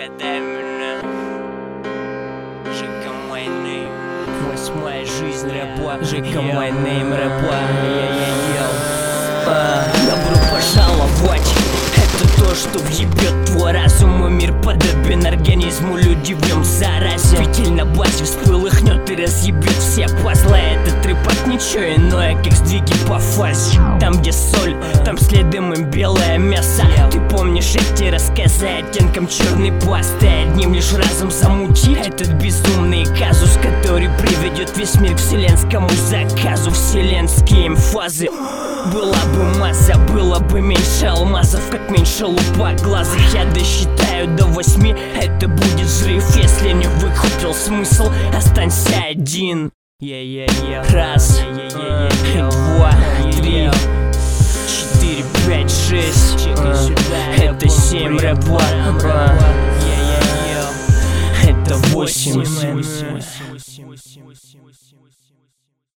Угадай меня. ЖК My Name. 8-я жизнь рэпа. ЖК My Name рэпа. Добро пожаловать. Это то, что въебет твой разум. И мир подобен организму, люди в нем заразен. Фитиль на базе вспылыхнет и разъебет все пазлы. Этот рэпак ничего иное, как сдвиги по фазе. Там, где соль, там следом им белое мясо. Ты помнишь эти рассказы оттенком черной пасты? Одним лишь разом замутить этот безумный казус, который приведет весь мир к вселенскому заказу. Вселенские эмфазы. Была бы масса, было бы меньше алмазов, как меньше лупоглазых. Я досчитаю до 8, это будет взрыв. Если не выкупил смысл, останься один. Раз, два, три, 4, 5, 6. Это 7 рэпа. Это 8.